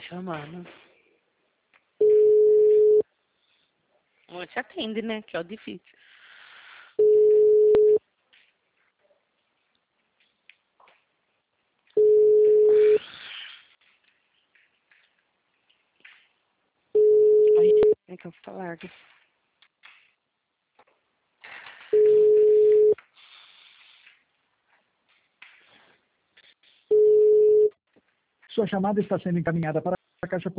chamando. Te atende, né? Que é o difícil. Ai, é que eu vou falar. Sua chamada está sendo encaminhada para a caixa